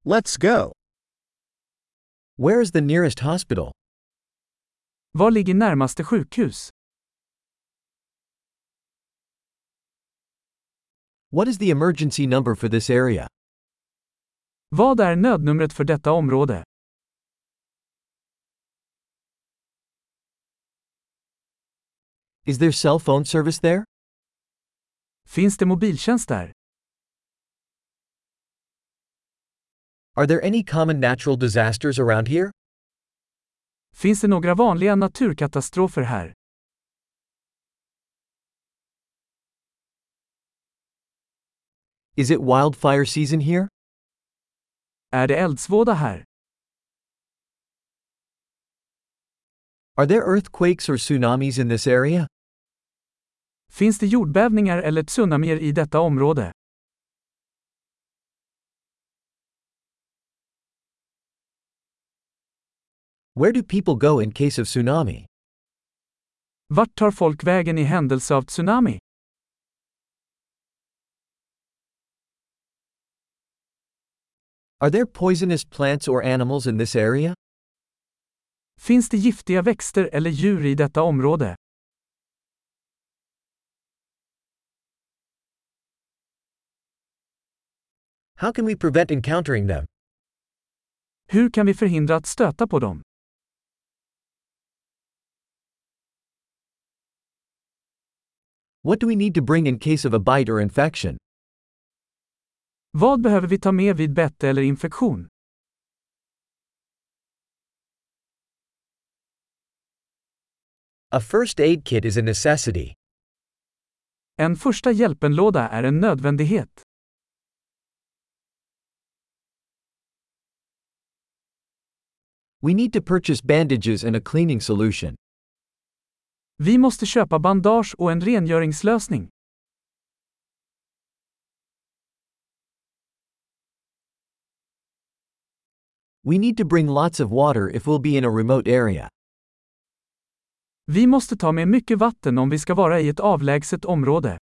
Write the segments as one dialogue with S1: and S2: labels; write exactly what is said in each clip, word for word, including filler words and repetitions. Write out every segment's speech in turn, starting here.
S1: Let's go.
S2: Where is the nearest hospital?
S3: Var ligger närmaste sjukhus?
S2: What is the emergency number for this area?
S3: Vad är nödnumret för detta område?
S2: Is there cell phone service there?
S3: Finns det mobiltjänst där?
S2: Are there any common natural disasters around here?
S3: Finns det några vanliga naturkatastrofer här?
S2: Is it wildfire season here?
S3: Är det eldsvåda här?
S2: Are there earthquakes or tsunamis in this area?
S3: Finns det jordbävningar eller tsunamier i detta område?
S2: Where do people go in case of tsunami?
S3: Vart tar folk vägen i händelse av tsunami?
S2: Are there poisonous plants or animals in this area?
S3: Finns det giftiga växter eller djur i detta område?
S2: How can we prevent encountering them?
S3: Hur kan vi förhindra att stöta på dem?
S2: What do we need to bring in case of a bite or infection?
S3: Vad behöver vi ta med vid bett eller infektion?
S2: A first aid kit is a necessity.
S3: En första hjälpenlåda är en nödvändighet.
S2: We need to purchase bandages and a cleaning solution.
S3: Vi måste köpa bandage och en rengöringslösning.
S2: We need to bring lots of water if we'll be in a remote area.
S3: Vi måste ta med mycket vatten om vi ska vara i ett avlägset område.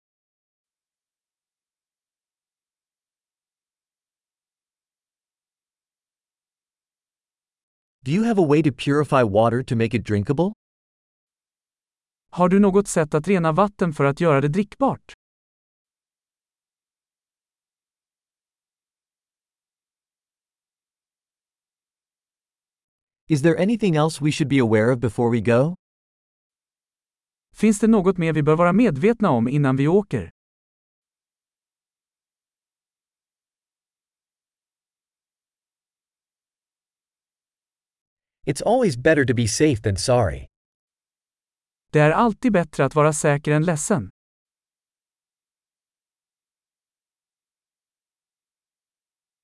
S2: Do you have a way to purify water to make it drinkable?
S3: Har du något sätt att rena vatten för att göra det drickbart?
S2: Is there anything else we should be aware of before we go?
S3: Finns det något mer vi bör vara medvetna om innan vi åker?
S2: It's always better to be safe than sorry.
S3: Det är alltid bättre att vara säker än ledsen.